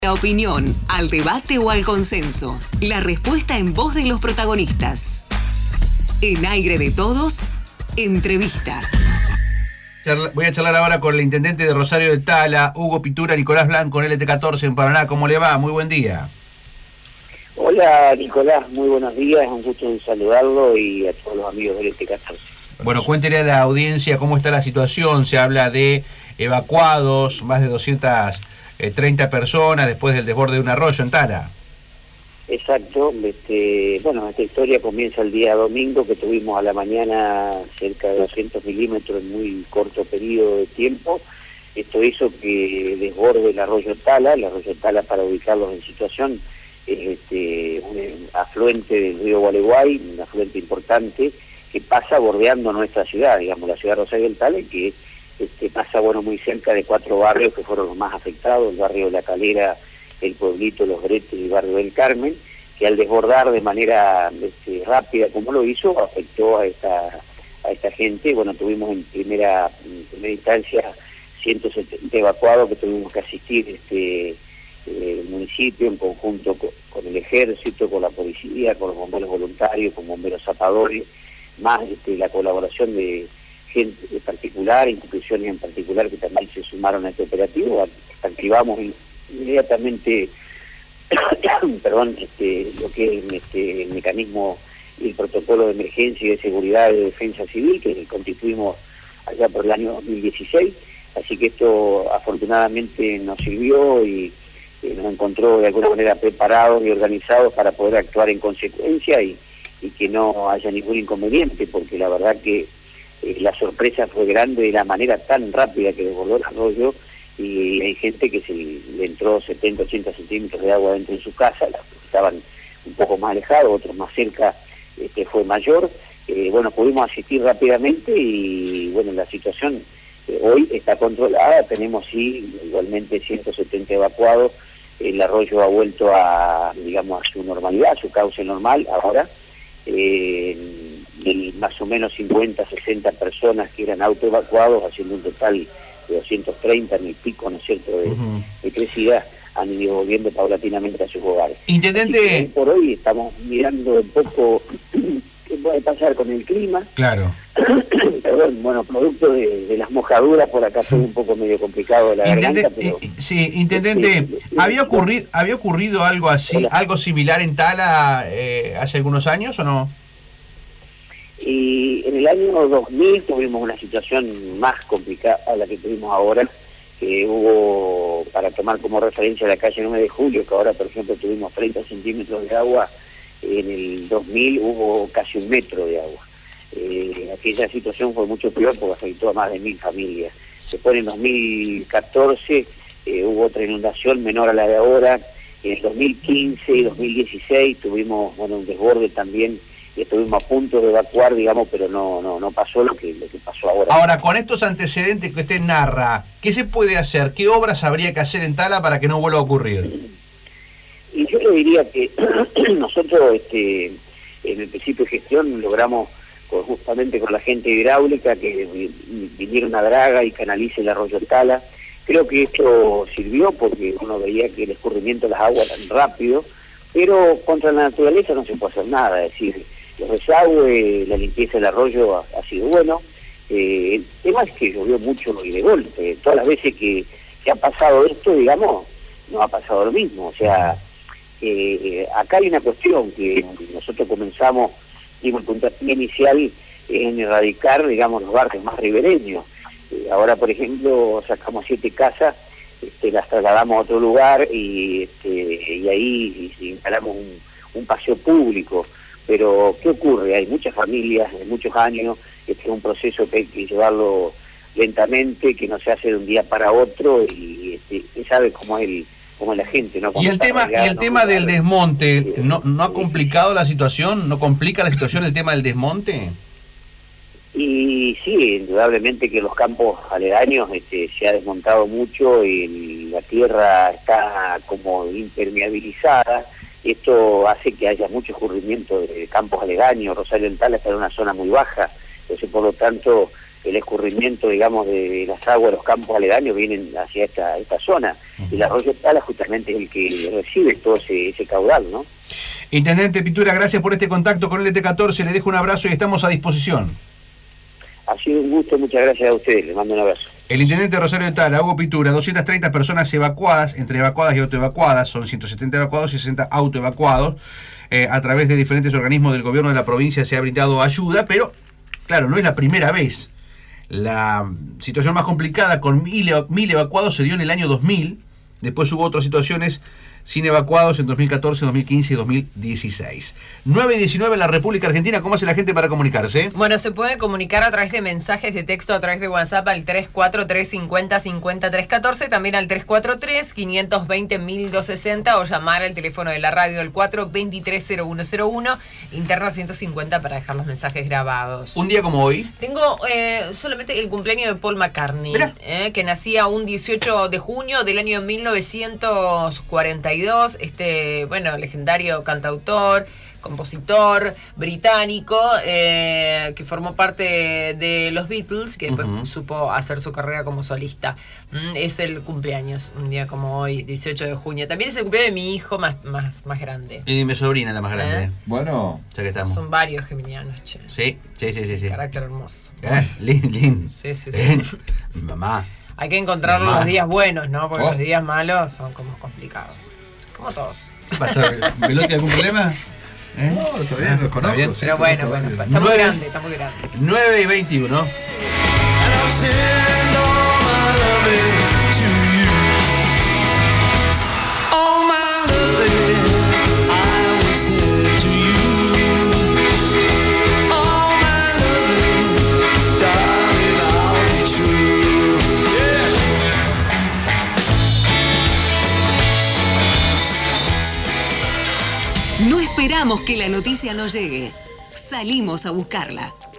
La opinión, al debate o al consenso. La respuesta en voz de los protagonistas. En Aire de Todos, entrevista. Voy a charlar ahora con el intendente de Rosario del Tala, Hugo Pitura, Nicolás Blanco, en LT14 en Paraná. ¿Cómo le va? Muy buen día. Hola Nicolás, muy buenos días, un gusto en saludarlo y a todos los amigos del LT14. Bueno, cuéntele a la audiencia cómo está la situación. Se habla de evacuados, más de 230 personas después del desborde de un arroyo en Tala. Exacto, bueno, esta historia comienza el día domingo, que tuvimos a la mañana cerca de 200 milímetros en muy corto periodo de tiempo. Esto hizo que desborde el arroyo Tala, para ubicarlos en situación, es un afluente del río Gualeguay, un afluente importante que pasa bordeando nuestra ciudad, digamos, la ciudad de Rosario del Tala, que pasa muy cerca de 4 barrios que fueron los más afectados: el barrio de La Calera, el pueblito Los Bretes y el barrio del Carmen, que al desbordar de manera rápida como lo hizo, afectó a esta gente. Bueno, tuvimos en primera instancia 170 evacuados que tuvimos que asistir el municipio en conjunto con el ejército, con la policía, con los bomberos voluntarios, con bomberos zapadores, más la colaboración de gente en particular, instituciones en particular que también se sumaron a este operativo. Activamos inmediatamente lo que es el mecanismo y el protocolo de emergencia y de seguridad y de defensa civil que constituimos allá por el año 2016, así que esto afortunadamente nos sirvió y nos encontró de alguna manera preparados y organizados para poder actuar en consecuencia y que no haya ningún inconveniente, porque la verdad que la sorpresa fue grande de la manera tan rápida que desbordó el arroyo, y hay gente que se le entró 70, 80 centímetros de agua dentro de su casa, estaban un poco más alejados, otros más cerca, fue mayor. Pudimos asistir rápidamente y bueno, la situación hoy está controlada. Tenemos igualmente 170 evacuados. El arroyo ha vuelto a su normalidad, a su cauce normal ahora. Más o menos 50, 60 personas que eran autoevacuados, haciendo un total de 230 en el pico, ¿no es cierto?, de crecida, han ido volviendo paulatinamente a sus hogares. Intendente, hoy por hoy estamos mirando un poco qué puede pasar con el clima. Claro. Perdón, producto de las mojaduras por acá fue un poco medio complicado la garganta, pero... Sí, intendente, ¿había ocurrido algo así, Hola. algo similar en Tala hace algunos años o no? Y en el año 2000 tuvimos una situación más complicada a la que tuvimos ahora, que hubo, para tomar como referencia la calle 9 de Julio, que ahora por ejemplo tuvimos 30 centímetros de agua, en el 2000 hubo casi 1 metro de agua. Aquella situación fue mucho peor porque afectó a más de 1000 familias. Después en 2014 hubo otra inundación menor a la de ahora. En el 2015 y 2016 tuvimos un desborde también. Estuvimos a punto de evacuar, pero no pasó lo que pasó ahora. Ahora, con estos antecedentes que usted narra, ¿qué se puede hacer? ¿Qué obras habría que hacer en Tala para que no vuelva a ocurrir? Y yo le diría que nosotros en el principio de gestión logramos justamente con la gente hidráulica que viniera una draga y canalice el arroyo Tala. Creo que esto sirvió porque uno veía que el escurrimiento de las aguas era tan rápido, pero contra la naturaleza no se puede hacer nada. Es decir, los desagües, la limpieza del arroyo ha sido bueno. El tema es que llovió mucho y de golpe. Todas las veces que ha pasado esto, no ha pasado lo mismo. O sea, acá hay una cuestión que nosotros comenzamos, el puntapié inicial en erradicar, los barrios más ribereños. Ahora, por ejemplo, sacamos 7 casas, las trasladamos a otro lugar y ahí instalamos un paseo público. Pero, ¿qué ocurre? Hay muchas familias de muchos años, es un proceso que hay que llevarlo lentamente, que no se hace de un día para otro, y usted sabe cómo es la gente, ¿no? Y el tema del desmonte, ¿no ha complicado la situación? ¿No complica la situación el tema del desmonte? Y sí, indudablemente que los campos aledaños se ha desmontado mucho y la tierra está como impermeabilizada. Esto hace que haya mucho escurrimiento de campos aledaños. Rosario del Tala está en una zona muy baja, entonces por lo tanto el escurrimiento, digamos, de las aguas de los campos aledaños vienen hacia esta zona. Y el arroyo Tala justamente es el que recibe todo ese caudal, ¿no? Intendente Pitura, gracias por este contacto con el ET14, le dejo un abrazo y estamos a disposición. Ha sido un gusto, muchas gracias a ustedes, les mando un abrazo. El intendente Rosario de Tala, Hugo Pitura, 230 personas evacuadas, entre evacuadas y autoevacuadas, son 170 evacuados y 60 autoevacuados. A través de diferentes organismos del gobierno de la provincia se ha brindado ayuda, pero claro, no es la primera vez. La situación más complicada con 1000 evacuados se dio en el año 2000, después hubo otras situaciones sin evacuados en 2014, 2015 y 2016. 9:19 en la República Argentina. ¿Cómo hace la gente para comunicarse? Bueno, se puede comunicar a través de mensajes de texto, a través de WhatsApp al 343-50-5314, también al 343-520-1260 o llamar al teléfono de la radio al 423-0101, interno 150 para dejar los mensajes grabados. Un día como hoy. Tengo solamente el cumpleaños de Paul McCartney, que nacía un 18 de junio del año 1942. Legendario cantautor, compositor británico, que formó parte de los Beatles, que después supo hacer su carrera como solista. Es el cumpleaños, un día como hoy, 18 de junio. También es el cumpleaños de mi hijo más grande. Y mi sobrina la más grande. Bueno, ya que estamos. Son varios geminianos, che. Sí. Carácter hermoso. Lindo. Sí. Mi mamá. Hay que encontrar los días buenos, ¿no? Porque los días malos son como complicados. Como todos. ¿Qué pasa? ¿Velotti algún problema? No, está bien, los conozco. Bien. Pero bueno, está muy grande. 9:21. No esperamos que la noticia nos llegue. Salimos a buscarla.